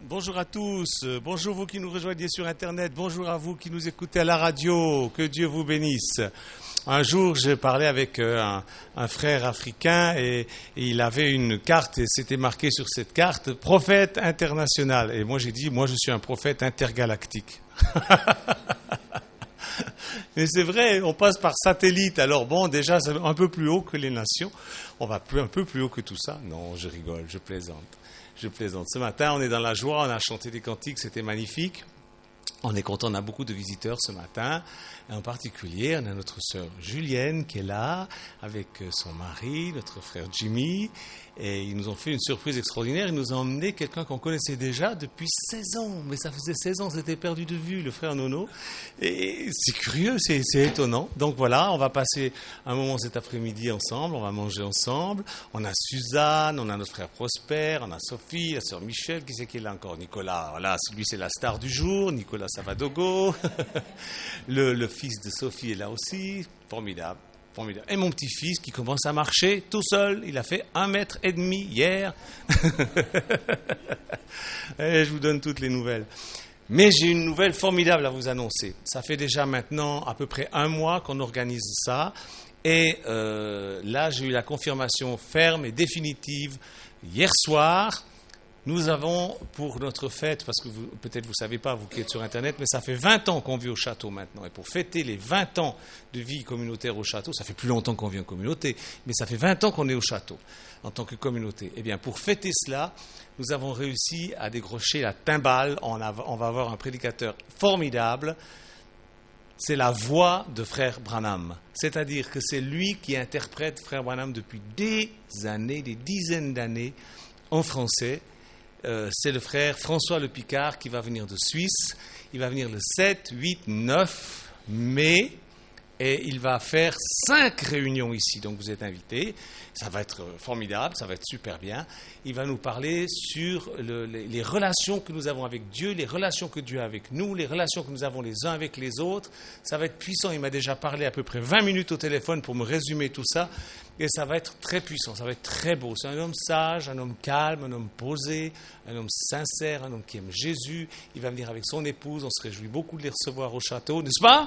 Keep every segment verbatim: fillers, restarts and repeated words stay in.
Bonjour à tous, bonjour vous qui nous rejoignez sur Internet, bonjour à vous qui nous écoutez à la radio, que Dieu vous bénisse. Un jour, j'ai parlé avec un, un frère africain et, et il avait une carte et c'était marqué sur cette carte « Prophète international ». Et moi j'ai dit « Moi je suis un prophète intergalactique ». Mais c'est vrai, on passe par satellite, alors bon, déjà c'est un peu plus haut que les nations, on va plus, un peu plus haut que tout ça. Non, je rigole, je plaisante. Je plaisante. Ce matin, on est dans la joie, on a chanté des cantiques, c'était magnifique. On est content, on a beaucoup de visiteurs ce matin. Et en particulier, on a notre sœur Julienne qui est là, avec son mari, notre frère Jimmy. Et ils nous ont fait une surprise extraordinaire. Ils nous ont emmené quelqu'un qu'on connaissait déjà depuis seize ans. Mais ça faisait seize ans, c'était perdu de vue, le frère Nono. Et c'est curieux, c'est, c'est étonnant. Donc voilà, on va passer un moment cet après-midi ensemble, on va manger ensemble. On a Suzanne, on a notre frère Prosper, on a Sophie, la sœur Michel, qui c'est qui est là encore? Nicolas, voilà, lui c'est la star du jour, Nicolas Savadogo. le, le fils de Sophie est là aussi, formidable. Formidable. Et mon petit-fils qui commence à marcher tout seul, il a fait un mètre et demi hier. Et je vous donne toutes les nouvelles. Mais j'ai une nouvelle formidable à vous annoncer. Ça fait déjà maintenant à peu près un mois qu'on organise ça. Et euh, là, j'ai eu la confirmation ferme et définitive hier soir. Nous avons pour notre fête, parce que vous, peut-être vous ne savez pas, vous qui êtes sur Internet, mais ça fait vingt ans qu'on vit au château maintenant. Et pour fêter les vingt ans de vie communautaire au château, ça fait plus longtemps qu'on vit en communauté, mais ça fait vingt ans qu'on est au château en tant que communauté. Eh bien, pour fêter cela, nous avons réussi à décrocher la timbale. On, a, on va avoir un prédicateur formidable. C'est la voix de Frère Branham. C'est-à-dire que c'est lui qui interprète Frère Branham depuis des années, des dizaines d'années en français. Euh, c'est le frère François Le Picard qui va venir de Suisse. Il va venir le sept, huit, neuf mai et il va faire cinq réunions ici. Donc vous êtes invités. Ça va être formidable, ça va être super bien. Il va nous parler sur le, les, les relations que nous avons avec Dieu, les relations que Dieu a avec nous, les relations que nous avons les uns avec les autres. Ça va être puissant. Il m'a déjà parlé à peu près vingt minutes au téléphone pour me résumer tout ça. Et ça va être très puissant, ça va être très beau. C'est un homme sage, un homme calme, un homme posé, un homme sincère, un homme qui aime Jésus. Il va venir avec son épouse, on se réjouit beaucoup de les recevoir au château, n'est-ce pas?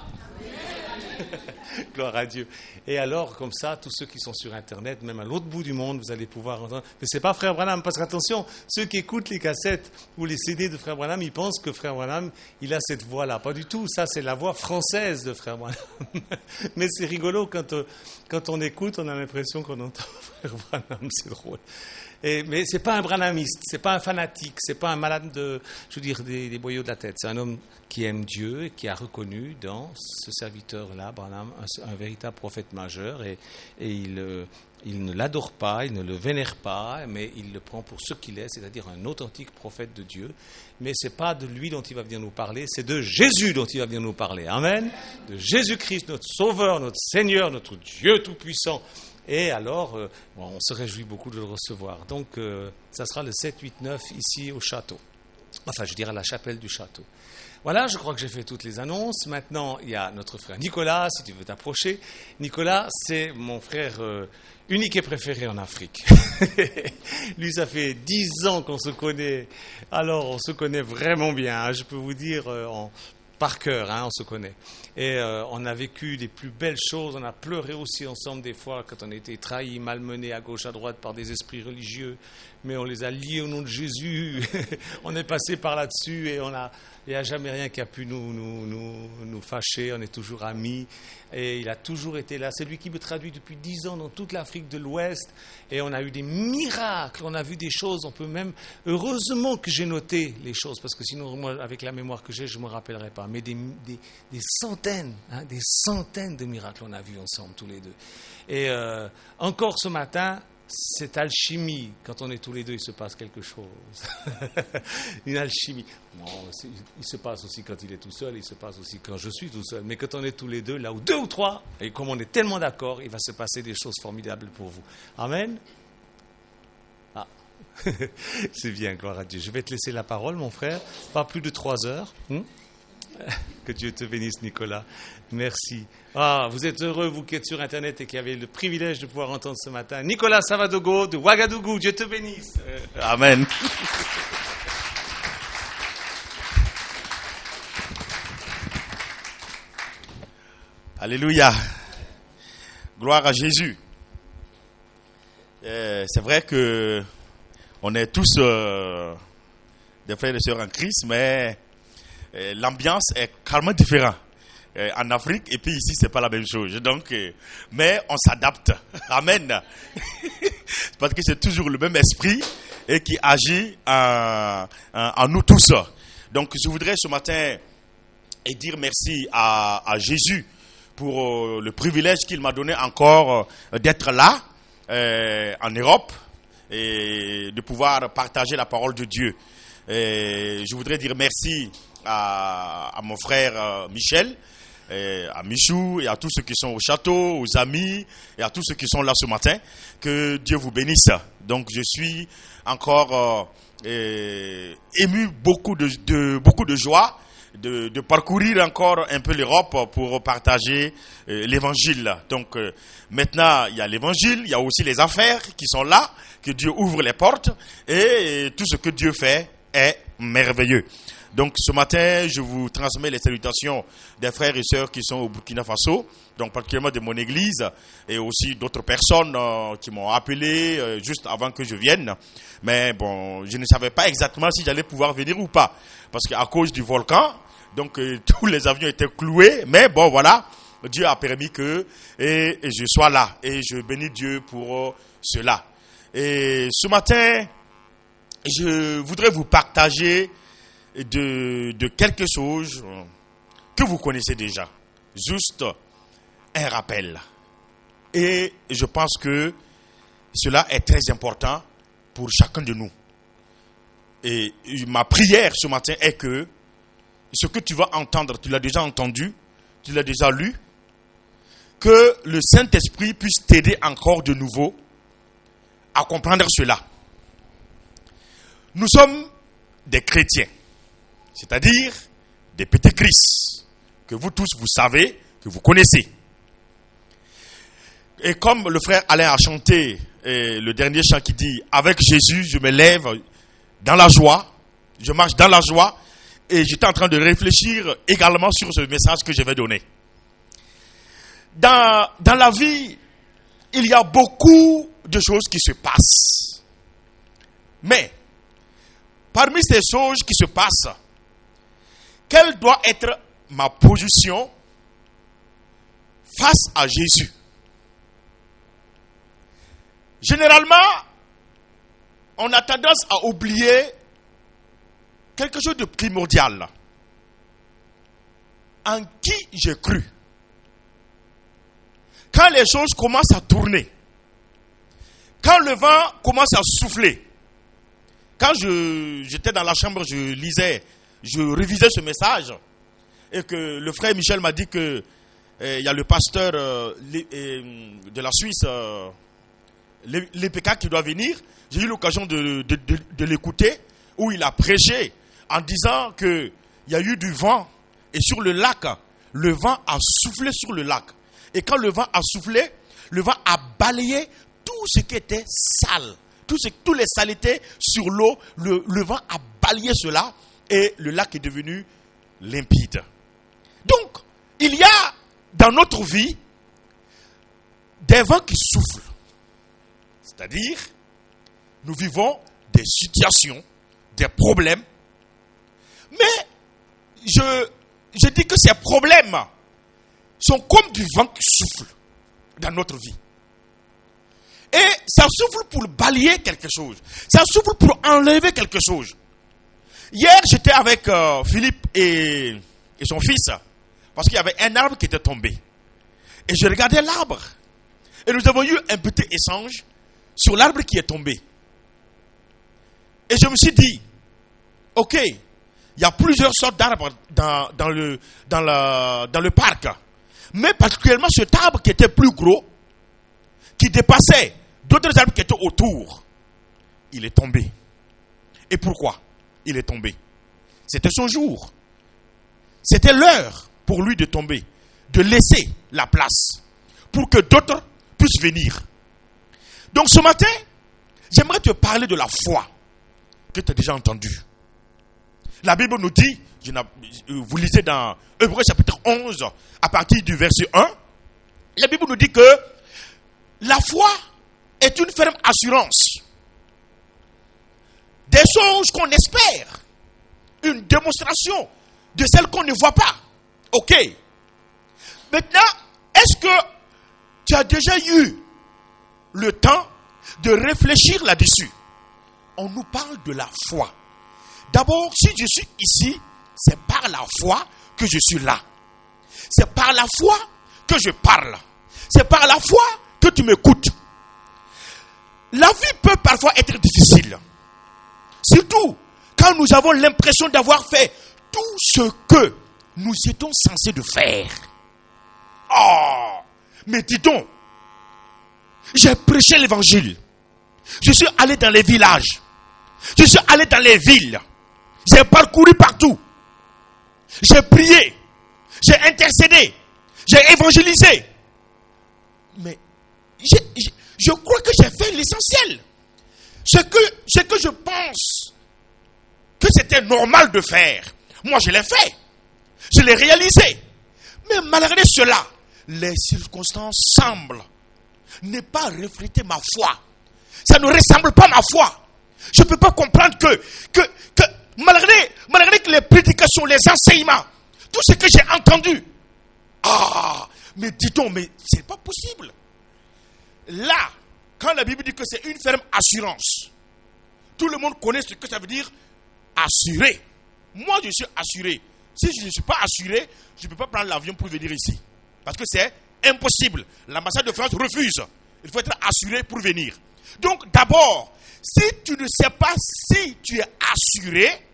Gloire à Dieu. Et alors, comme ça, tous ceux qui sont sur Internet, même à l'autre bout du monde, vous allez pouvoir entendre. Mais c'est pas Frère Branham, parce qu'attention, ceux qui écoutent les cassettes ou les C D de Frère Branham, ils pensent que Frère Branham, il a cette voix-là. Pas du tout, ça c'est la voix française de Frère Branham. Mais c'est rigolo, quand, euh, quand on écoute, on a l'impression qu'on entend Frère Branham, c'est drôle. Et, mais c'est pas un branhamiste, c'est pas un fanatique, c'est pas un malade de, je veux dire, des, des boyaux de la tête. C'est un homme qui aime Dieu et qui a reconnu dans ce serviteur-là, Branham, un, un véritable prophète majeur. Et, et il, euh, il ne l'adore pas, il ne le vénère pas, mais il le prend pour ce qu'il est, c'est-à-dire un authentique prophète de Dieu. Mais c'est pas de lui dont il va venir nous parler, c'est de Jésus dont il va venir nous parler. Amen. De Jésus-Christ, notre Sauveur, notre Seigneur, notre Dieu tout-puissant. Et alors, euh, bon, on se réjouit beaucoup de le recevoir. Donc, euh, ça sera le sept, huit, neuf ici au château. Enfin, je dirais à la chapelle du château. Voilà, je crois que j'ai fait toutes les annonces. Maintenant, il y a notre frère Nicolas, si tu veux t'approcher. Nicolas, c'est mon frère euh, unique et préféré en Afrique. Lui, ça fait dix ans qu'on se connaît. Alors, on se connaît vraiment bien. Hein, je peux vous dire... Euh, en par cœur, hein, on se connaît. Et euh, on a vécu les plus belles choses, on a pleuré aussi ensemble des fois quand on a été trahis, malmenés à gauche, à droite par des esprits religieux, mais on les a liés au nom de Jésus. On est passé par là-dessus et on a, il n'y a jamais rien qui a pu nous, nous, nous, nous fâcher, on est toujours amis. Et il a toujours été là. C'est lui qui me traduit depuis dix ans dans toute l'Afrique de l'Ouest. Et on a eu des miracles, on a vu des choses, on peut même... Heureusement que j'ai noté les choses, parce que sinon, moi, avec la mémoire que j'ai, je ne me rappellerai pas. Mais des, des, des centaines, hein, des centaines de miracles on a vus ensemble, tous les deux. Et euh, encore ce matin... Cette alchimie, quand on est tous les deux, il se passe quelque chose. Une alchimie. Non, il se passe aussi quand il est tout seul, il se passe aussi quand je suis tout seul. Mais quand on est tous les deux, là où deux ou trois, et comme on est tellement d'accord, il va se passer des choses formidables pour vous. Amen. Ah, c'est bien, gloire à Dieu. Je vais te laisser la parole, mon frère. Pas plus de trois heures. Hum? Que Dieu te bénisse, Nicolas. Merci. Ah, vous êtes heureux, vous qui êtes sur Internet et qui avez le privilège de pouvoir entendre ce matin. Nicolas Savadogo de Ouagadougou. Dieu te bénisse. Euh, amen. Alléluia. Gloire à Jésus. Euh, c'est vrai que on est tous euh, des frères et sœurs en Christ, mais euh, l'ambiance est carrément différente. Euh, en Afrique et puis ici c'est pas la même chose. Donc, euh, mais on s'adapte. Amen. Parce que c'est toujours le même esprit et qui agit en, en, en nous tous. Donc, je voudrais ce matin et dire merci à, à Jésus pour euh, le privilège qu'il m'a donné encore euh, d'être là euh, en Europe et de pouvoir partager la parole de Dieu. Et je voudrais dire merci à, à mon frère euh, Michel, et à Michou et à tous ceux qui sont au château, aux amis et à tous ceux qui sont là ce matin. Que Dieu vous bénisse. Donc je suis encore euh, ému beaucoup de, de, beaucoup de joie. De, de parcourir encore un peu l'Europe pour partager euh, l'évangile. Donc euh, maintenant il y a l'évangile, il y a aussi les affaires qui sont là, que Dieu ouvre les portes et, et tout ce que Dieu fait est merveilleux. Donc ce matin je vous transmets les salutations des frères et sœurs qui sont au Burkina Faso, donc particulièrement de mon église et aussi d'autres personnes euh, qui m'ont appelé euh, juste avant que je vienne. Mais bon, je ne savais pas exactement si j'allais pouvoir venir ou pas. Parce qu'à cause du volcan, donc euh, tous les avions étaient cloués. Mais bon, voilà, Dieu a permis que et, et je sois là. Et je bénis Dieu pour euh, cela. Et ce matin, je voudrais vous partager de, de quelque chose que vous connaissez déjà. Juste un rappel. Et je pense que cela est très important pour chacun de nous. Et ma prière ce matin est que ce que tu vas entendre, tu l'as déjà entendu, tu l'as déjà lu, que le Saint-Esprit puisse t'aider encore de nouveau à comprendre cela. Nous sommes des chrétiens, c'est-à-dire des petits Christ, que vous tous vous savez, que vous connaissez. Et comme le frère Alain a chanté et le dernier chant qui dit « Avec Jésus, je me lève dans la joie, je marche dans la joie », et j'étais en train de réfléchir également sur ce message que je vais donner. Dans, dans la vie, il y a beaucoup de choses qui se passent. Mais, parmi ces choses qui se passent, quelle doit être ma position face à Jésus? Généralement, on a tendance à oublier quelque chose de primordial. En qui j'ai cru? Quand les choses commencent à tourner, quand le vent commence à souffler, quand je, j'étais dans la chambre, je lisais, je révisais ce message, et que le frère Michel m'a dit que il y a le pasteur euh, de la Suisse, euh, l'E P K qui doit venir. J'ai eu l'occasion de, de, de, de l'écouter, où il a prêché en disant qu'il y a eu du vent, et sur le lac, le vent a soufflé sur le lac. Et quand le vent a soufflé, le vent a balayé tout ce qui était sale, tout ce, tous les saletés sur l'eau, le, le vent a balayé cela, et le lac est devenu limpide. Donc, il y a dans notre vie des vents qui soufflent. C'est-à-dire, nous vivons des situations, des problèmes. Mais, je, je dis que ces problèmes sont comme du vent qui souffle dans notre vie. Et ça souffle pour balayer quelque chose. Ça souffle pour enlever quelque chose. Hier, j'étais avec euh, Philippe et, et son fils, parce qu'il y avait un arbre qui était tombé. Et je regardais l'arbre. Et nous avons eu un petit échange sur l'arbre qui est tombé. Et je me suis dit, ok, il y a plusieurs sortes d'arbres dans, dans, le, dans, la, dans le parc. Mais particulièrement cet arbre qui était plus gros, qui dépassait d'autres arbres qui étaient autour, il est tombé. Et pourquoi il est tombé? C'était son jour. C'était l'heure pour lui de tomber, de laisser la place pour que d'autres puissent venir. Donc ce matin, j'aimerais te parler de la foi que tu as déjà entendue. La Bible nous dit, vous lisez dans Hébreux chapitre onze, à partir du verset un, la Bible nous dit que la foi est une ferme assurance des choses qu'on espère, une démonstration de celles qu'on ne voit pas. Ok. Maintenant, est-ce que tu as déjà eu le temps de réfléchir là-dessus? On nous parle de la foi. D'abord, si je suis ici, c'est par la foi que je suis là. C'est par la foi que je parle. C'est par la foi que tu m'écoutes. La vie peut parfois être difficile. Surtout quand nous avons l'impression d'avoir fait tout ce que nous étions censés de faire. Oh, mais dis donc, j'ai prêché l'évangile. Je suis allé dans les villages. Je suis allé dans les villes. J'ai parcouru partout. J'ai prié. J'ai intercédé. J'ai évangélisé. Mais je, je, je crois que j'ai fait l'essentiel. Ce que, ce que je pense que c'était normal de faire, moi je l'ai fait. Je l'ai réalisé. Mais malgré cela, les circonstances semblent ne pas refléter ma foi. Ça ne ressemble pas à ma foi. Je ne peux pas comprendre que, que, que malgré, malgré que les prédications, les enseignements, tout ce que j'ai entendu, ah, mais dis-donc, mais c'est pas possible. Là, quand la Bible dit que c'est une ferme assurance, tout le monde connaît ce que ça veut dire assuré. Moi, je suis assuré. Si je ne suis pas assuré, je ne peux pas prendre l'avion pour venir ici. Parce que c'est impossible. L'ambassade de France refuse. Il faut être assuré pour venir. Donc, d'abord, si tu ne sais pas si tu es assuré,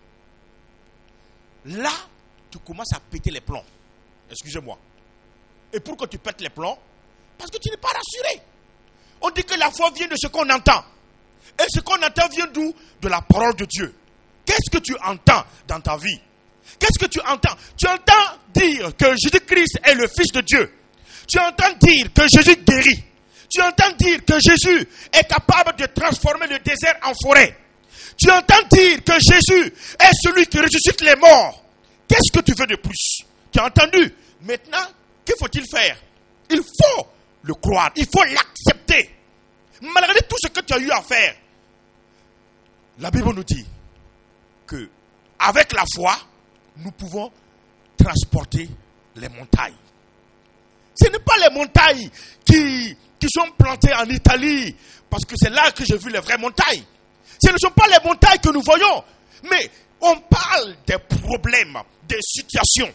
là, tu commences à péter les plombs. Excusez-moi. Et pourquoi tu pètes les plombs? Parce que tu n'es pas rassuré. On dit que la foi vient de ce qu'on entend. Et ce qu'on entend vient d'où? De la parole de Dieu. Qu'est-ce que tu entends dans ta vie? Qu'est-ce que tu entends? Tu entends dire que Jésus-Christ est le Fils de Dieu. Tu entends dire que Jésus guérit. Tu entends dire que Jésus est capable de transformer le désert en forêt. Tu entends dire que Jésus est celui qui ressuscite les morts. Qu'est-ce que tu veux de plus? Tu as entendu? Maintenant, que faut-il faire? Il faut le croire. Il faut l'accepter. Malgré tout ce que tu as eu à faire, la Bible nous dit que avec la foi, nous pouvons transporter les montagnes. Ce n'est pas les montagnes qui, qui sont plantées en Italie, parce que c'est là que j'ai vu les vraies montagnes. Ce ne sont pas les montagnes que nous voyons, mais on parle des problèmes, des situations.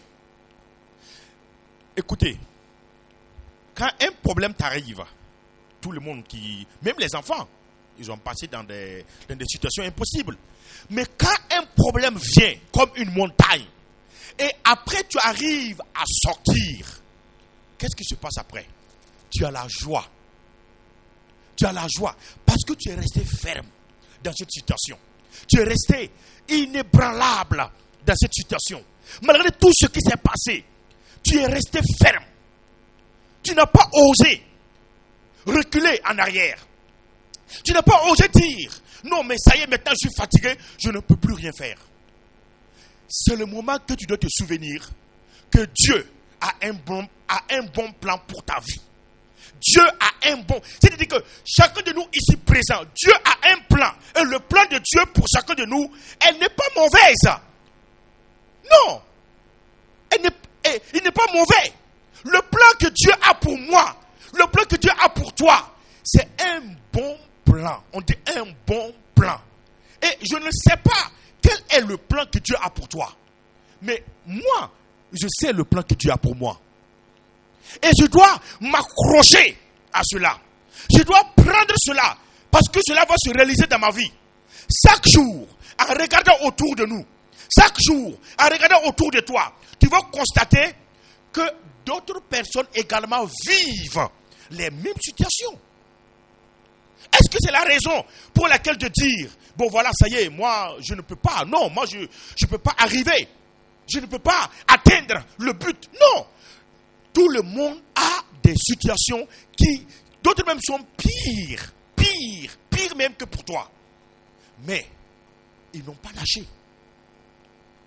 Écoutez, quand un problème t'arrive, tout le monde qui, même les enfants, ils ont passé dans des, dans des situations impossibles. Mais quand un problème vient comme une montagne, et après tu arrives à sortir, qu'est-ce qui se passe après? Tu as la joie. Tu as la joie parce que tu es resté ferme dans cette situation. Tu es resté inébranlable dans cette situation. Malgré tout ce qui s'est passé, tu es resté ferme. Tu n'as pas osé reculer en arrière. Tu n'as pas osé dire, non mais ça y est, maintenant je suis fatigué, je ne peux plus rien faire. C'est le moment que tu dois te souvenir que Dieu a un bon, a un bon plan pour ta vie. Dieu a un bon... C'est-à-dire que chacun de nous ici présent, Dieu a un plan. Et le plan de Dieu pour chacun de nous, elle n'est pas mauvaise. Non. Elle n'est, elle, il n'est pas mauvais. Le plan que Dieu a pour moi, le plan que Dieu a pour toi, c'est un bon plan. On dit un bon plan. Et je ne sais pas quel est le plan que Dieu a pour toi. Mais moi, je sais le plan que Dieu a pour moi. Et je dois m'accrocher à cela. Je dois prendre cela parce que cela va se réaliser dans ma vie. Chaque jour, en regardant autour de nous, chaque jour, en regardant autour de toi, tu vas constater que d'autres personnes également vivent les mêmes situations. Est-ce que c'est la raison pour laquelle de dire, bon voilà, ça y est, moi je ne peux pas, non, moi je ne peux pas arriver, je ne peux pas atteindre le but, non. Tout le monde a des situations qui, d'autres même sont pires, pires, pires même que pour toi. Mais, ils n'ont pas lâché.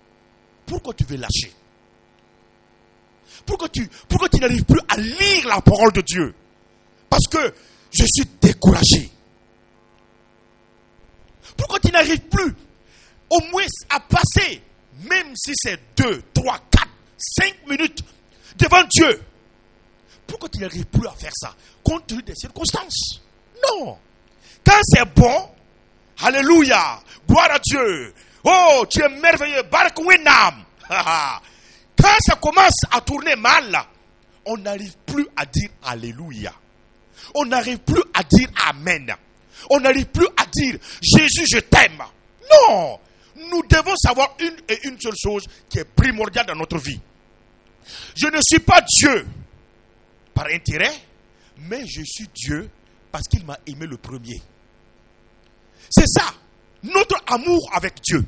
pourquoi tu veux lâcher? Pourquoi tu, pourquoi tu n'arrives plus à lire la parole de Dieu? Parce que je suis découragé. Pourquoi tu n'arrives plus au moins à passer, même si c'est deux, trois, quatre, cinq minutes devant Dieu? Pourquoi tu n'arrives plus à faire ça compte tenu des circonstances? Non. Quand c'est bon, alléluia, gloire à Dieu. Oh, tu es merveilleux, Barak Winam. Quand ça commence à tourner mal, on n'arrive plus à dire alléluia. On n'arrive plus à dire amen. On n'arrive plus à dire Jésus, je t'aime. Non. Nous devons savoir une et une seule chose qui est primordiale dans notre vie. Je ne suis pas Dieu par intérêt, mais je suis Dieu parce qu'il m'a aimé le premier. C'est ça, notre amour avec Dieu.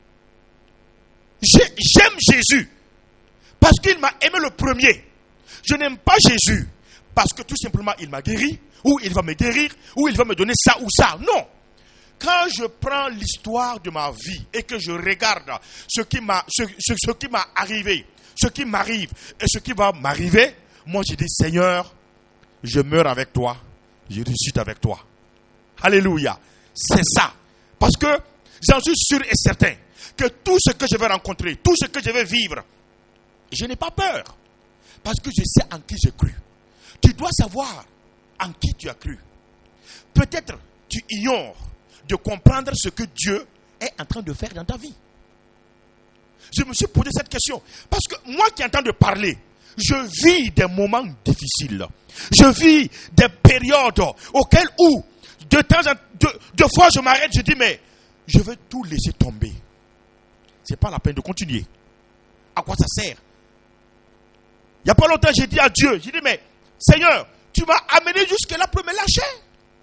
J'ai, j'aime Jésus parce qu'il m'a aimé le premier. Je n'aime pas Jésus parce que tout simplement il m'a guéri, ou il va me guérir, ou il va me donner ça ou ça. Non. Quand je prends l'histoire de ma vie et que je regarde ce qui m'a, ce, ce, ce qui m'a arrivé, ce qui m'arrive et ce qui va m'arriver, moi je dis Seigneur, je meurs avec toi, je ressuscite avec toi. Alléluia. C'est ça. Parce que j'en suis sûr et certain que tout ce que je vais rencontrer, tout ce que je vais vivre, je n'ai pas peur. Parce que je sais en qui j'ai cru. Tu dois savoir en qui tu as cru. Peut-être tu ignores de comprendre ce que Dieu est en train de faire dans ta vie. Je me suis posé cette question. Parce que moi qui entends de parler, je vis des moments difficiles. Je vis des périodes auxquelles où, de temps en temps, deux fois je m'arrête, je dis, mais je vais tout laisser tomber. Ce n'est pas la peine de continuer. À quoi ça sert? Il n'y a pas longtemps, j'ai dit à Dieu, j'ai dit, mais Seigneur, tu m'as amené jusque-là pour me lâcher.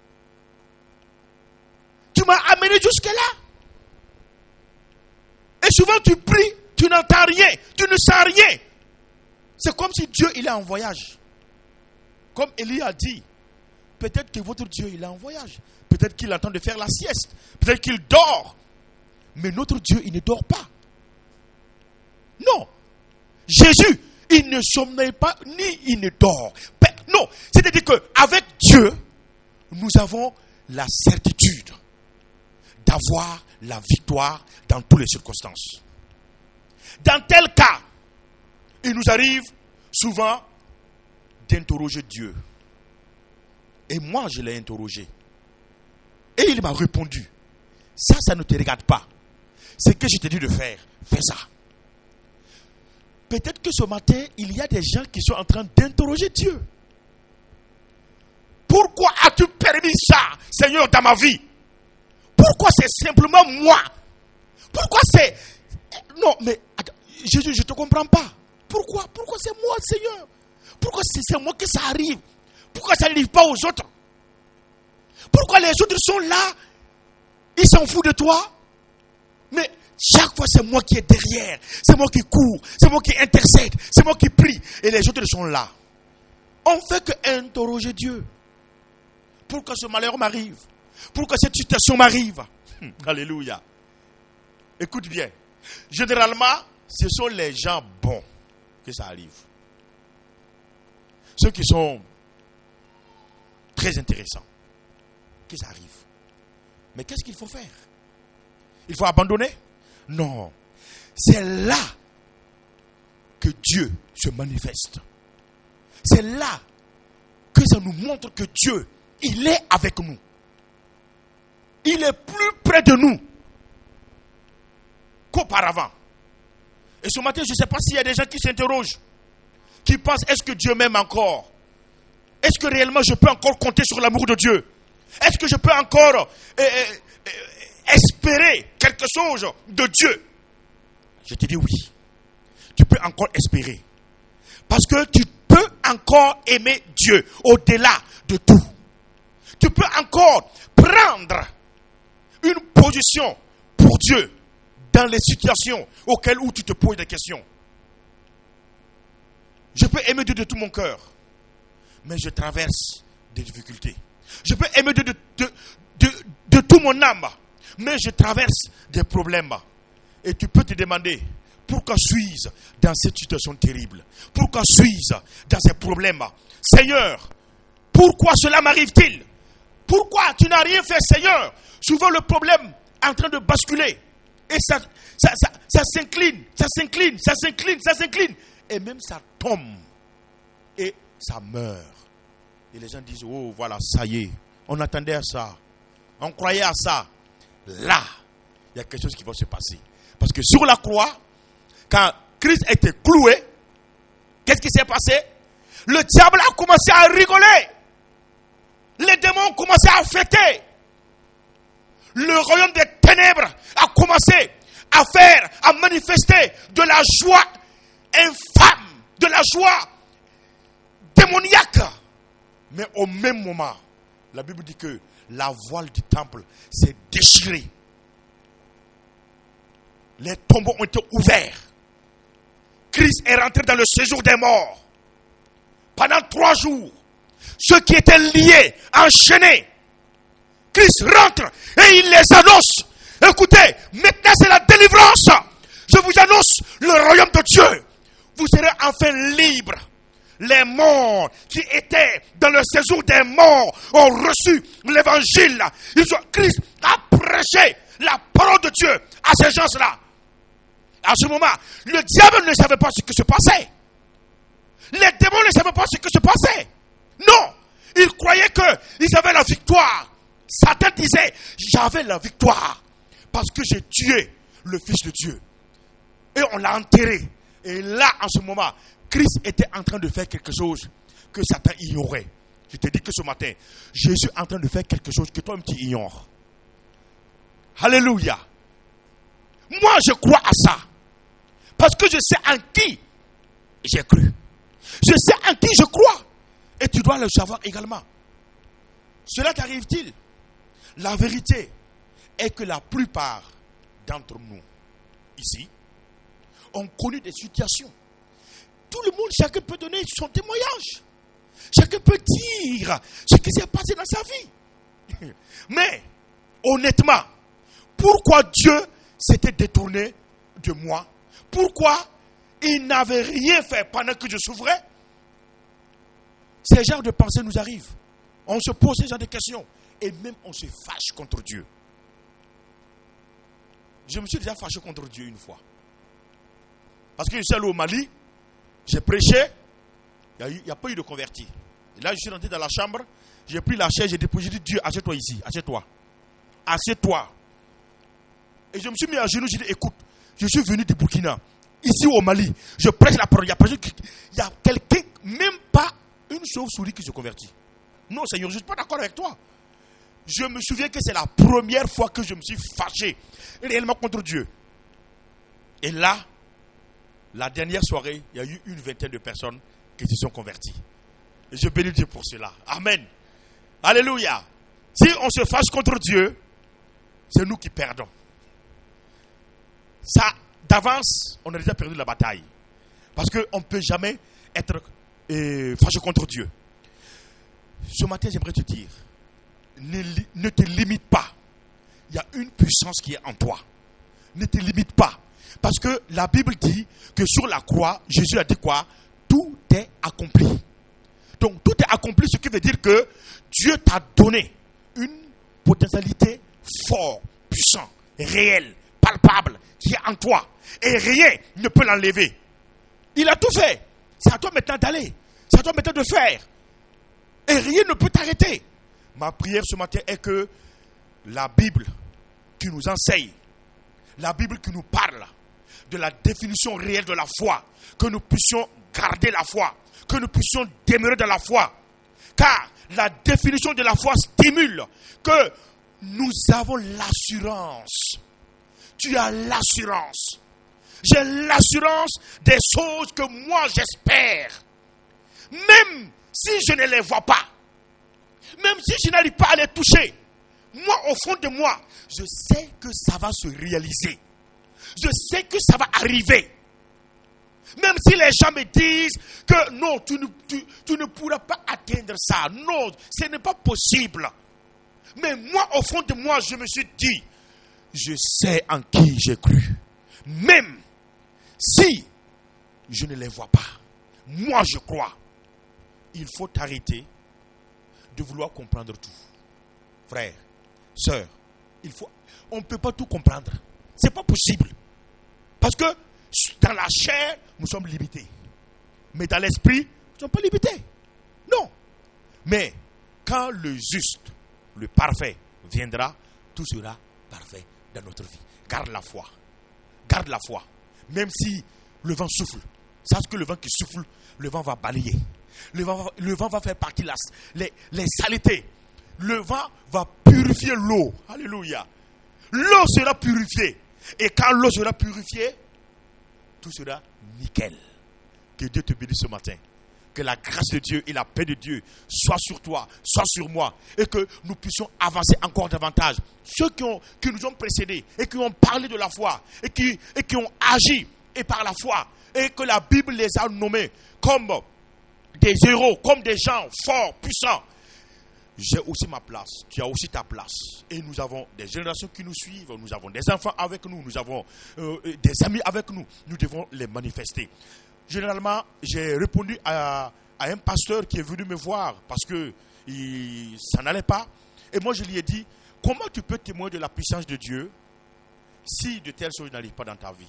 Tu m'as amené jusque-là. Et souvent tu pries, tu n'entends rien, tu ne sens rien. C'est comme si Dieu, il est en voyage. Comme Élie a dit, peut-être que votre Dieu, il est en voyage. Peut-être qu'il est en train de faire la sieste. Peut-être qu'il dort. Mais notre Dieu, il ne dort pas. Non. Jésus, il ne sommeille pas, ni il ne dort. Non. C'est-à-dire qu'avec Dieu, nous avons la certitude d'avoir la victoire dans toutes les circonstances. Dans tel cas, il nous arrive souvent d'interroger Dieu. Et moi, je l'ai interrogé. Et il m'a répondu, ça, ça ne te regarde pas. Ce que je t'ai dit de faire, fais ça. Peut-être que ce matin, il y a des gens qui sont en train d'interroger Dieu. Pourquoi as-tu permis ça, Seigneur, dans ma vie? Pourquoi c'est simplement moi? Pourquoi c'est... Non, mais Jésus, je ne te comprends pas. Pourquoi? Pourquoi c'est moi, Seigneur? Pourquoi c'est, c'est moi que ça arrive? Pourquoi ça n'arrive pas aux autres? Pourquoi les autres sont là? Ils s'en foutent de toi? Mais chaque fois, c'est moi qui est derrière. C'est moi qui cours. C'est moi qui intercède. C'est moi qui prie. Et les autres sont là. On ne fait que interroger Dieu. Pourquoi ce malheur m'arrive? Pourquoi cette situation m'arrive? Hum, alléluia. Écoute bien. Généralement, ce sont les gens bons que ça arrive. Ceux qui sont très intéressants, que ça arrive. Mais qu'est-ce qu'il faut faire? Il faut abandonner? Non. C'est là que Dieu se manifeste. C'est là que ça nous montre que Dieu, il est avec nous. Il est plus près de nous qu'auparavant. Et ce matin, je ne sais pas s'il y a des gens qui s'interrogent, qui pensent, est-ce que Dieu m'aime encore? Est-ce que réellement je peux encore compter sur l'amour de Dieu? Est-ce que je peux encore euh, euh, espérer quelque chose de Dieu? Je te dis oui. Tu peux encore espérer. Parce que tu peux encore aimer Dieu au-delà de tout. Tu peux encore prendre une position pour Dieu dans les situations auxquelles où tu te poses des questions. Je peux aimer Dieu de tout mon cœur, mais je traverse des difficultés. Je peux aimer Dieu de, de, de, de tout mon âme, mais je traverse des problèmes. Et tu peux te demander, pourquoi suis-je dans cette situation terrible? Pourquoi suis-je dans ces problèmes? Seigneur, pourquoi cela m'arrive-t-il? Pourquoi tu n'as rien fait, Seigneur? Souvent le problème est en train de basculer. Et ça, ça, ça, ça s'incline, ça s'incline, ça s'incline, ça s'incline. Et même ça tombe. Et ça meurt. Et les gens disent, oh voilà, ça y est. On attendait à ça. On croyait à ça. Là, il y a quelque chose qui va se passer. Parce que sur la croix, quand Christ a été cloué, qu'est-ce qui s'est passé? Le diable a commencé à rigoler. Les démons ont commencé à fêter. Le royaume des ténèbres a commencé à faire, à manifester de la joie infâme, de la joie démoniaque. Mais au même moment, la Bible dit que la voile du temple s'est déchirée. Les tombeaux ont été ouverts. Christ est rentré dans le séjour des morts. Pendant trois jours, ceux qui étaient liés, enchaînés, Christ rentre et il les annonce. Écoutez, maintenant c'est la délivrance. Je vous annonce le royaume de Dieu. Vous serez enfin libres. Les morts qui étaient dans le séjour des morts ont reçu l'évangile. Ils ont, Christ a prêché la parole de Dieu à ces gens-là. À ce moment, le diable ne savait pas ce qui se passait. Les démons ne savaient pas ce qui se passait. Non, ils croyaient qu'ils avaient la victoire. Satan disait, j'avais la victoire parce que j'ai tué le Fils de Dieu. Et on l'a enterré. Et là, en ce moment, Christ était en train de faire quelque chose que Satan ignorait. Je te dis que ce matin, Jésus est en train de faire quelque chose que toi-même tu ignores. Alléluia. Moi, je crois à ça. Parce que je sais en qui j'ai cru. Je sais en qui je crois. Et tu dois le savoir également. Cela t'arrive-t-il? La vérité est que la plupart d'entre nous, ici, ont connu des situations. Tout le monde, chacun peut donner son témoignage. Chacun peut dire ce qui s'est passé dans sa vie. Mais, honnêtement, pourquoi Dieu s'était détourné de moi? Pourquoi il n'avait rien fait pendant que je souffrais? Ces genres de pensées nous arrivent. On se pose ce genre de questions. Et même on se fâche contre Dieu. Je me suis déjà fâché contre Dieu une fois. Parce que je suis allé au Mali, j'ai prêché, il n'y a, a pas eu de converti. Et là, je suis rentré dans la chambre, j'ai pris la chaise, j'ai déposé, j'ai dit, Dieu, assieds-toi ici, assieds-toi. Assieds-toi. Et je me suis mis à genoux, j'ai dit, écoute, je suis venu du Burkina, ici au Mali, je prêche la parole, il y a, il y a quelqu'un, même pas une chauve-souris qui se convertit. Non, Seigneur, je ne suis pas d'accord avec toi. Je me souviens que c'est la première fois que je me suis fâché réellement contre Dieu. Et là, la dernière soirée, il y a eu une vingtaine de personnes qui se sont converties. Et je bénis Dieu pour cela. Amen. Alléluia. Si on se fâche contre Dieu, c'est nous qui perdons. Ça, d'avance, on a déjà perdu la bataille. Parce qu'on ne peut jamais être euh, fâché contre Dieu. Ce matin, j'aimerais te dire, ne, ne te limite pas. Il y a une puissance qui est en toi. Ne te limite pas. Parce que la Bible dit que sur la croix, Jésus a dit quoi? Tout est accompli. Donc tout est accompli, ce qui veut dire que Dieu t'a donné une potentialité forte, puissante, réelle, palpable, qui est en toi. Et rien ne peut l'enlever. Il a tout fait. C'est à toi maintenant d'aller. C'est à toi maintenant de faire. Et rien ne peut t'arrêter. Ma prière ce matin est que la Bible qui nous enseigne, la Bible qui nous parle de la définition réelle de la foi, que nous puissions garder la foi, que nous puissions demeurer dans la foi. Car la définition de la foi stimule que nous avons l'assurance. Tu as l'assurance. J'ai l'assurance des choses que moi j'espère. Même si je ne les vois pas, même si je n'arrive pas à les toucher, moi au fond de moi, je sais que ça va se réaliser. Je sais que ça va arriver. Même si les gens me disent que non, tu ne, tu, tu ne pourras pas atteindre ça. Non, ce n'est pas possible. Mais moi, au fond de moi, je me suis dit, je sais en qui j'ai cru. Même Si je ne les vois pas, moi je crois. Il faut arrêter de vouloir comprendre tout. Frère, sœur, il faut, on ne peut pas tout comprendre. Ce n'est pas possible. Parce que dans la chair, nous sommes limités. Mais dans l'esprit, nous ne sommes pas limités. Non. Mais quand le juste, le parfait viendra, tout sera parfait dans notre vie. Garde la foi. Garde la foi. Même si le vent souffle. Sache que le vent qui souffle, le vent va balayer. Le vent, le vent va faire partie de les, les saletés. Le vent va purifier l'eau. Alléluia. L'eau sera purifiée. Et quand l'eau sera purifiée, tout sera nickel. Que Dieu te bénisse ce matin. Que la grâce de Dieu et la paix de Dieu soient sur toi, soient sur moi. Et que nous puissions avancer encore davantage. Ceux qui, ont, qui nous ont précédés et qui ont parlé de la foi et qui, et qui ont agi et par la foi. Et que la Bible les a nommés comme des héros, comme des gens forts, puissants. J'ai aussi ma place, tu as aussi ta place. Et nous avons des générations qui nous suivent, nous avons des enfants avec nous, nous avons euh, des amis avec nous. Nous devons les manifester. Généralement, j'ai répondu à, à un pasteur qui est venu me voir parce que il, ça n'allait pas. Et moi, je lui ai dit, comment tu peux témoigner de la puissance de Dieu si de telles choses n'arrivent pas dans ta vie?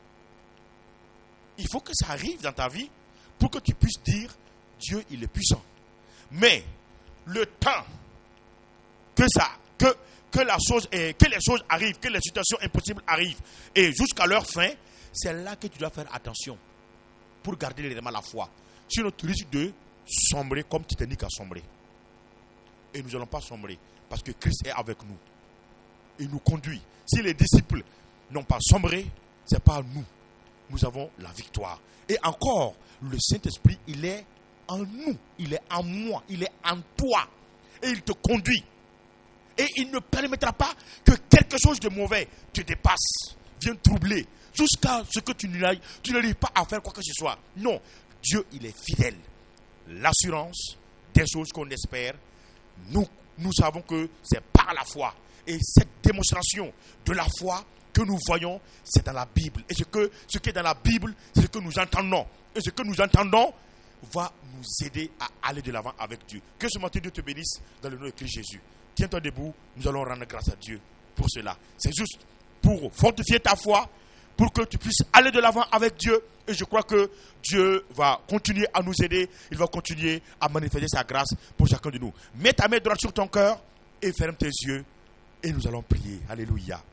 Il faut que ça arrive dans ta vie pour que tu puisses dire, Dieu, il est puissant. Mais le temps que ça, que, que, la chose est, que les choses arrivent, que les situations impossibles arrivent, et jusqu'à leur fin, c'est là que tu dois faire attention pour garder réellement la foi. Sinon, tu risques de sombrer comme Titanic a sombré. Et nous n'allons pas sombrer parce que Christ est avec nous. Il nous conduit. Si les disciples n'ont pas sombré, ce n'est pas nous. Nous avons la victoire. Et encore, le Saint-Esprit, il est en nous, il est en moi, il est en toi. Et il te conduit. Et il ne permettra pas que quelque chose de mauvais te dépasse, vienne troubler, jusqu'à ce que tu n'arrives pas à faire quoi que ce soit. Non, Dieu, il est fidèle. L'assurance des choses qu'on espère, nous, nous savons que c'est par la foi. Et cette démonstration de la foi que nous voyons, c'est dans la Bible. Et ce, que, ce qui est dans la Bible, c'est ce que nous entendons. Et ce que nous entendons va nous aider à aller de l'avant avec Dieu. Que ce matin Dieu te bénisse dans le nom de Christ Jésus. Tiens-toi debout, nous allons rendre grâce à Dieu pour cela. C'est juste pour fortifier ta foi, pour que tu puisses aller de l'avant avec Dieu. Et je crois que Dieu va continuer à nous aider. Il va continuer à manifester sa grâce pour chacun de nous. Mets ta main droite sur ton cœur et ferme tes yeux. Et nous allons prier. Alléluia.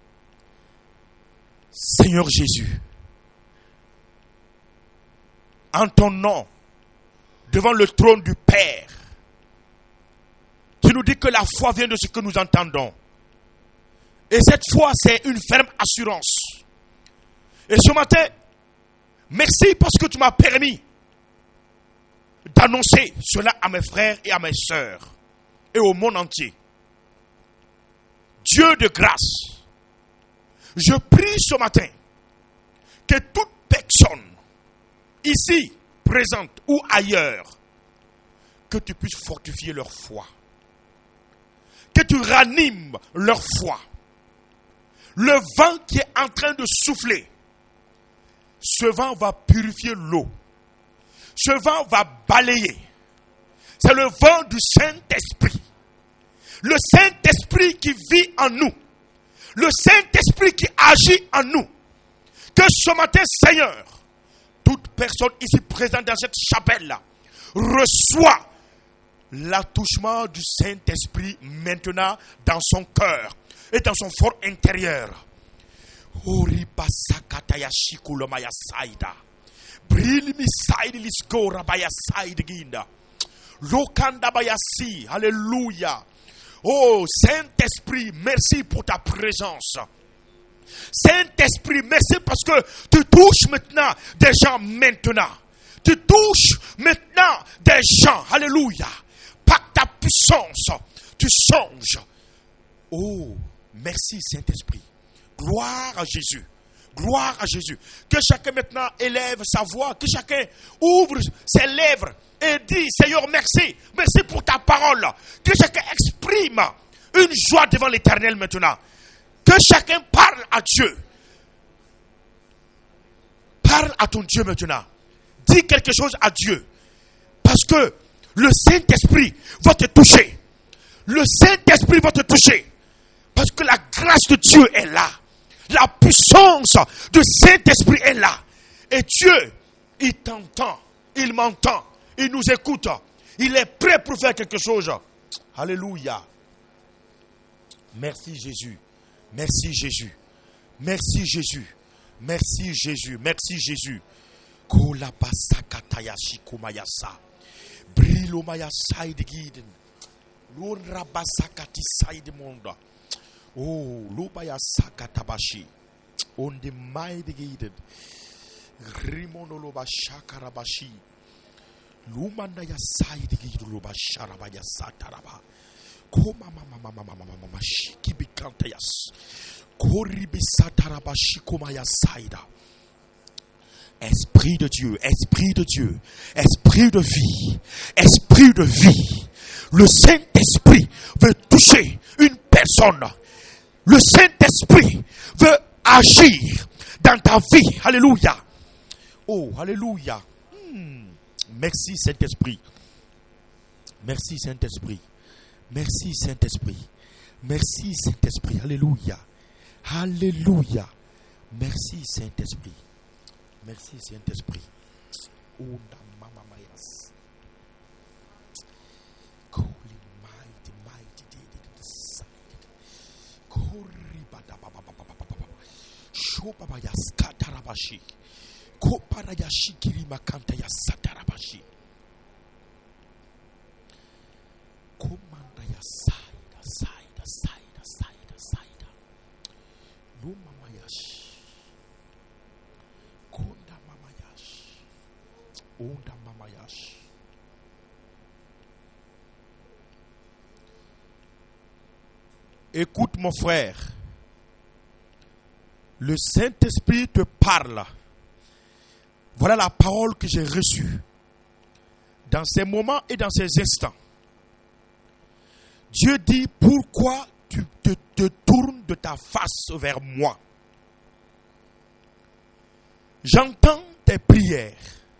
Seigneur Jésus, en ton nom, devant le trône du Père, tu nous dis que la foi vient de ce que nous entendons. Et cette foi, c'est une ferme assurance. Et ce matin, merci parce que tu m'as permis d'annoncer cela à mes frères et à mes sœurs et au monde entier. Dieu de grâce, je prie ce matin que toute personne ici, présente ou ailleurs, que tu puisses fortifier leur foi. Que tu ranimes leur foi. Le vent qui est en train de souffler, ce vent va purifier l'eau. Ce vent va balayer. C'est le vent du Saint-Esprit. Le Saint-Esprit qui vit en nous. Le Saint-Esprit qui agit en nous. Que ce matin, Seigneur, toute personne ici présente dans cette chapelle-là reçoit l'attouchement du Saint-Esprit maintenant dans son cœur et dans son fort intérieur. Alléluia. Oh Saint-Esprit, merci pour ta présence. Saint-Esprit, merci parce que tu touches maintenant des gens maintenant. Tu touches maintenant des gens. Alléluia. Par ta puissance, tu songes. Oh, merci Saint-Esprit. Gloire à Jésus. Gloire à Jésus. Que chacun maintenant élève sa voix. Que chacun ouvre ses lèvres et dit, Seigneur, merci. Merci pour ta parole. Que chacun exprime une joie devant l'Éternel maintenant. Que chacun parle à Dieu. Parle à ton Dieu maintenant. Dis quelque chose à Dieu. Parce que le Saint-Esprit va te toucher. Le Saint-Esprit va te toucher. Parce que la grâce de Dieu est là. La puissance du Saint-Esprit est là. Et Dieu, il t'entend. Il m'entend. Il nous écoute. Il est prêt pour faire quelque chose. Alléluia. Merci Jésus. Merci Jésus. Merci Jésus. Merci Jésus. Merci Jésus. Kola basaka tayashi kumayasa. Brilo mayasa idigiden. Lora basaka tisai de monde. Oh, lubaya saka tabashi. On the mighty idigiden. Rimono loba shakarabashi. Lumanda ya side giduloba sharaba ya sataraba. Koma mama mama mama mama shiki bikanta yas. Koribi sataraba shikoma ya saida. Esprit de Dieu, esprit de Dieu, esprit de vie, esprit de vie. Le Saint-Esprit veut toucher une personne. Le Saint-Esprit veut agir dans ta vie. Alléluia. Oh, alléluia. Hmm. Merci Saint-Esprit. Merci Saint-Esprit. Merci Saint-Esprit. Merci Saint-Esprit. Alléluia. Alléluia. Merci Saint-Esprit. Merci Saint-Esprit. Oh, mama mayas. Holy mighty mighty decided. Kori bada baba baba baba. Shoba ya skatarabashi. Kopara ya shikiri makanta ya satarabashi. Komanda ya saida saida saida saida saida. Luma mayashi. Konda mama yashi. Onda mama yashi. Écoute mon frère. Le Saint-Esprit te parle. Voilà la parole que j'ai reçue. Dans ces moments et dans ces instants. Dieu dit, pourquoi tu te, te tournes de ta face vers moi? J'entends tes prières.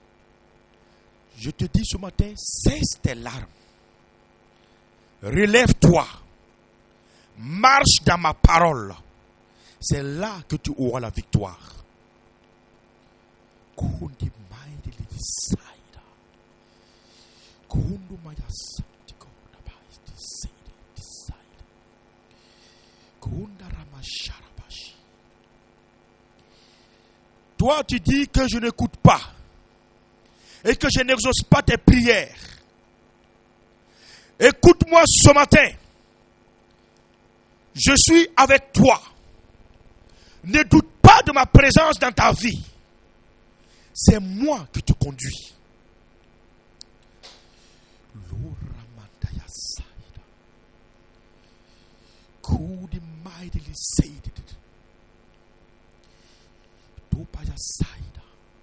Je te dis ce matin, cesse tes larmes. Relève-toi. Marche dans ma parole. C'est là que tu auras la victoire. Kundi maidi lidisaida. Kundu mayasa tikona bai disaida disaida. Kunda ramasharabashi. Toi tu dis que je n'écoute pas et que je n'exauce pas tes prières. Écoute-moi ce matin. Je suis avec toi. Ne doute pas de ma présence dans ta vie. C'est moi qui te conduis. Loramataya saida. Kudi maidili saidid. Topaya saida.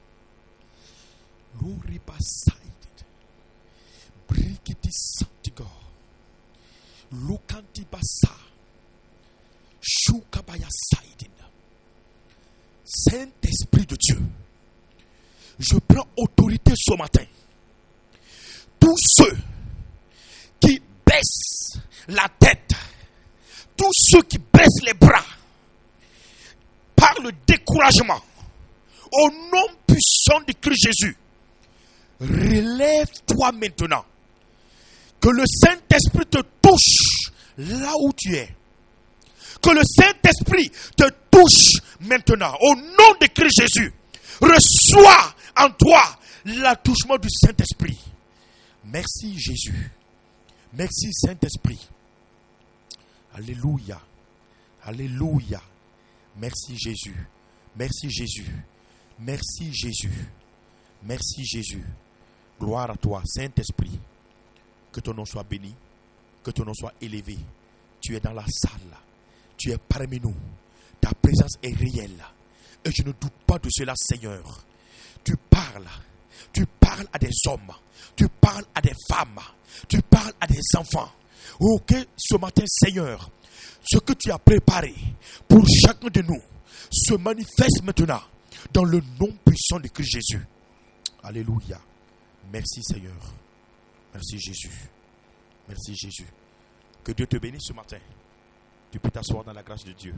Loriba saidid. Brikiti santigo. Lukanti basa. Shukabaya saidin. Saint-Esprit de Dieu. Je prends autorité ce matin. Tous ceux qui baissent la tête, tous ceux qui baissent les bras par le découragement, au nom puissant de Christ Jésus, relève-toi maintenant. Que le Saint-Esprit te touche là où tu es. Que le Saint-Esprit te touche maintenant. Au nom de Christ Jésus, reçois en toi l'attouchement du Saint-Esprit. Merci Jésus. Merci Saint-Esprit. Alléluia. Alléluia. Merci Jésus. Merci Jésus. Merci Jésus. Merci Jésus. Gloire à toi, Saint-Esprit. Que ton nom soit béni. Que ton nom soit élevé. Tu es dans la salle. Tu es parmi nous. Ta présence est réelle. Et je ne doute pas de cela, Seigneur. Tu parles. Tu parles à des hommes. Tu parles à des femmes. Tu parles à des enfants. Ok, ce matin, Seigneur, ce que tu as préparé pour chacun de nous se manifeste maintenant. dans le nom puissant de Christ Jésus. Alléluia. Merci Seigneur. Merci Jésus. Merci Jésus. Que Dieu te bénisse ce matin. Tu peux t'asseoir dans la grâce de Dieu.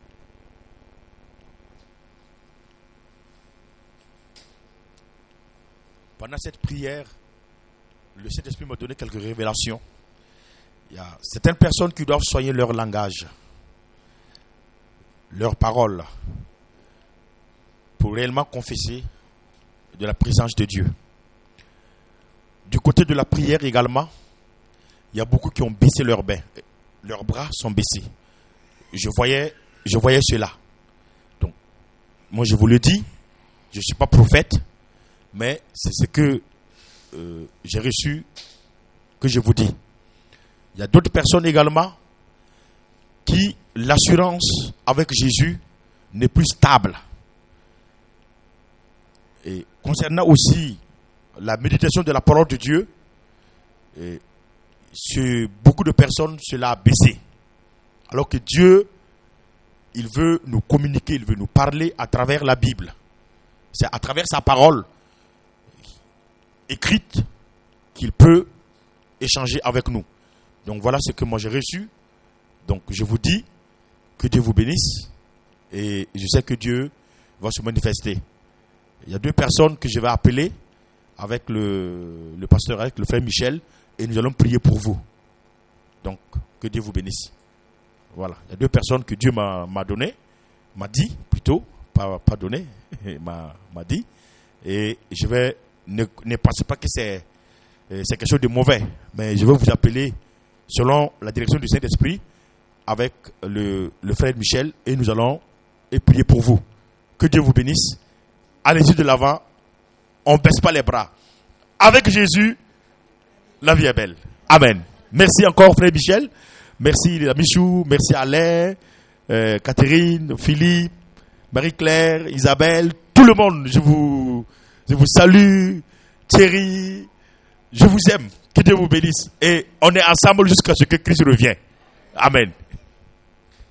Pendant cette prière, le Saint-Esprit m'a donné quelques révélations. Il y a certaines personnes qui doivent soigner leur langage, leurs paroles, pour réellement confesser de la présence de Dieu. Du côté de la prière également, il y a beaucoup qui ont baissé leurs bains. Leurs bras sont baissés. Je voyais, je voyais cela. Donc, moi je vous le dis, je ne suis pas prophète, mais c'est ce que euh, j'ai reçu, que je vous dis. Il y a d'autres personnes également qui, l'assurance avec Jésus n'est plus stable. Et concernant aussi la méditation de la parole de Dieu, et sur beaucoup de personnes, cela a baissé. Alors que Dieu, il veut nous communiquer, il veut nous parler à travers la Bible. C'est à travers sa parole écrite qu'il peut échanger avec nous. Donc voilà ce que moi j'ai reçu. Donc je vous dis que Dieu vous bénisse et je sais que Dieu va se manifester. Il y a deux personnes que je vais appeler avec le, le pasteur, avec le frère Michel, et nous allons prier pour vous. Donc que Dieu vous bénisse. Voilà, il y a deux personnes que Dieu m'a, m'a donné, m'a dit plutôt, pas, pas donné, m'a, m'a dit. Et je vais, ne, ne pensez pas que c'est, c'est quelque chose de mauvais, mais je vais vous appeler selon la direction du Saint-Esprit avec le, le frère Michel et nous allons et prier pour vous. Que Dieu vous bénisse. Allez-y de l'avant. On ne baisse pas les bras. Avec Jésus, la vie est belle. Amen. Merci encore frère Michel. Merci les Michou. Merci Alain, euh, Catherine, Philippe, Marie-Claire, Isabelle, tout le monde. Je vous, je vous salue. Thierry, je vous aime. Que Dieu vous bénisse. Et on est ensemble jusqu'à ce que Christ revienne. Amen.